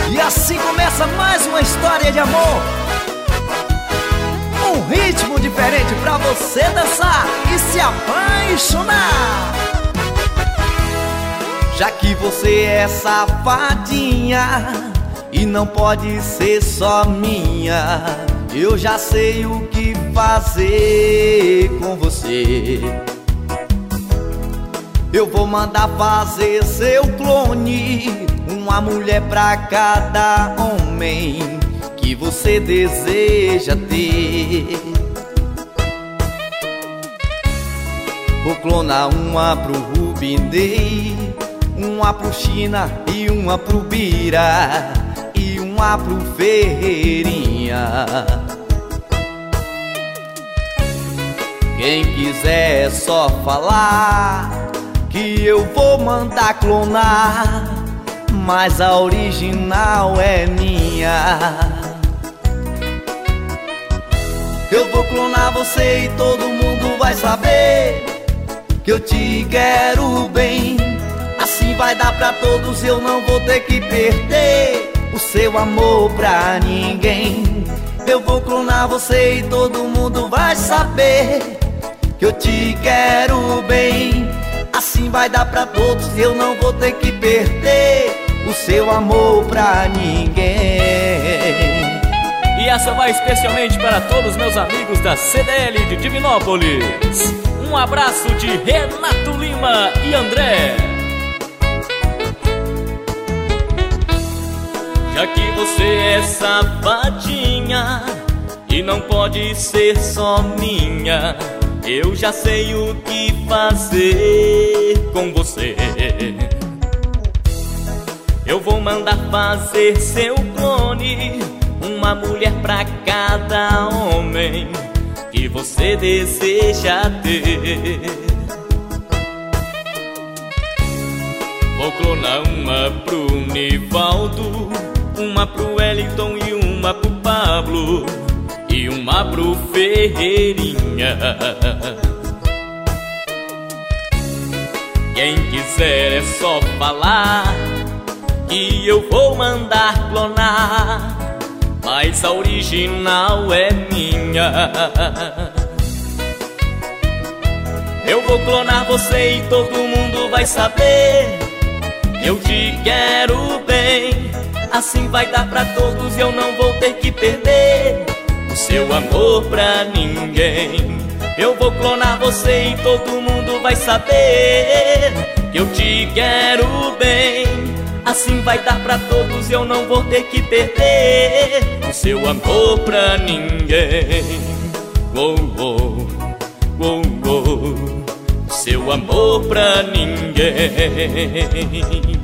E assim começa mais uma história de amor. Um ritmo diferente pra você dançar e se apaixonar. Já que você é safadinha e não pode ser só minha, eu já sei o que fazer com você. Eu vou mandar fazer seu clone, uma mulher pra cada homem que você deseja ter. Vou clonar uma pro Rubinei, uma pro China e uma pro Bira, e uma pro Ferreirinha. Quem quiser é só falar que eu vou mandar clonar, mas a original é minha. Eu vou clonar você e todo mundo vai saber que eu te quero bem. Assim vai dar pra todos, eu não vou ter que perder o seu amor pra ninguém. Eu vou clonar você e todo mundo vai saber que eu te quero bem. Assim vai dar pra todos, eu não vou ter que perder o seu amor pra ninguém. E essa vai especialmente para todos meus amigos da CDL de Divinópolis. Um abraço de Renato Lima e André. Já que você é safadinha e não pode ser só minha, eu já sei o que fazer com você. Eu vou mandar fazer seu clone, uma mulher pra cada homem que você deseja ter. Vou clonar uma pro Nivaldo, uma pro Wellington e uma pro Pablo, e uma pro Ferreirinha. Quem quiser é só falar que eu vou mandar clonar, mas a original é minha. Eu vou clonar você e todo mundo vai saber que eu te quero bem. Assim vai dar pra todos, eu não vou ter que perder o seu amor pra ninguém. Eu vou clonar você e todo mundo vai saber que eu te quero bem. Assim vai dar pra todos, eu não vou ter que perder o seu amor pra ninguém. Oh, oh, oh, oh, seu amor pra ninguém.